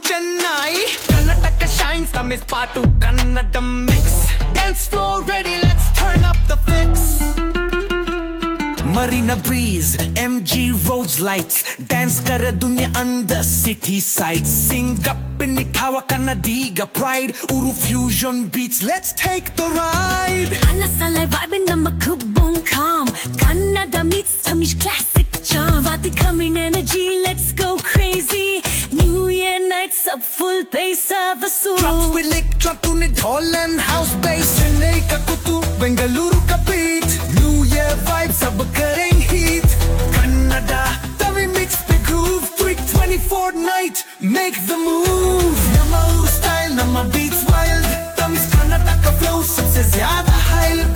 Chennai. Karnataka shines, the Miss Patu Kannada mix. Dance floor ready, let's turn up the fix. Marina breeze, MG roads lights. Dance kara dunya on the city sights. Sing up in Nikawa Kannadiga pride. Uru fusion beats, let's take the ride. Anasale vibing nama kubung calm. Kannada meets Tamish classic charm. Vati coming energy, let's go crazy. New Year nights up full pace of the soul. Drops with lick, drop to Nidhol and house bass. Chennai ka kutu, Bengaluru ka beat. New Year vibes ab kareng heat. Kannada, Tamil mix the groove. 324 night, make the move. Nama ur style, nama beats wild. Tamil Karnataka flow, sabse zyada hype.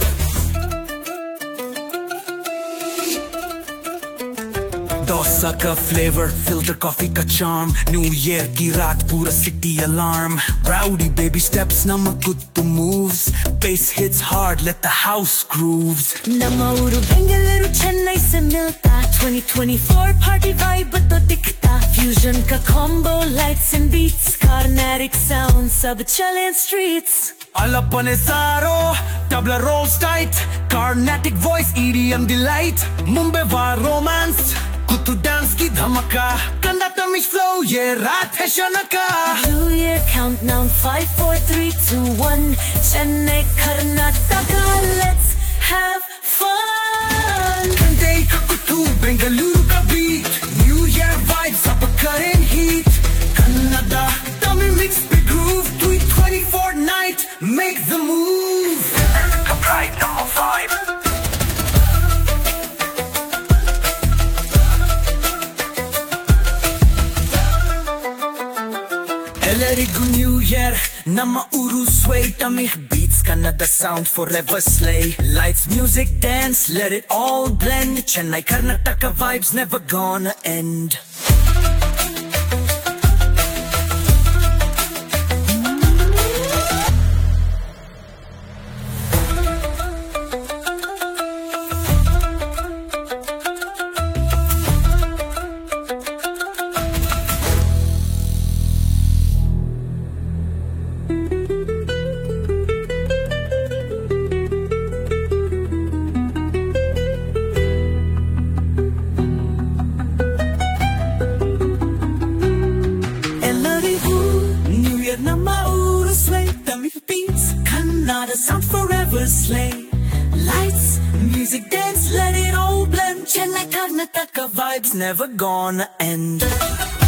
Dosa ka flavor, filter coffee ka charm. New Year ki raat, pura city alarm. Rowdy baby steps, nama kuttu moves. Bass hits hard, let the house grooves. Nama uru Bengaluru Chennai se milta. 2024 party vibe to dikhta. Fusion ka combo, lights and beats. Carnatic sounds, sab chale streets. Alapane saro, tabla rolls tight. Carnatic voice, EDM delight. Mumbai war romance. Kutu dance ki dhamaka. Kannada mix flow, ye raat hai shanaka. New Year countdown 5, 4, 3, 2, 1. Chennai Karnataka, let's have fun. Chennai ka kutu, Bengaluru ka beat. New Year vibes up kareng heat. Kannada, Tamil mix big groove. 324 night, make the move. Ka pride number 5. Elerigu New Year, nama uru sway. Tamil beats, Kannada sound forever slay. Lights, music, dance, let it all blend. Chennai Karnataka vibes never gonna end. Kannada sound forever slay. Lights, music, dance, let it all blend. Chennai Karnataka vibes never gonna end.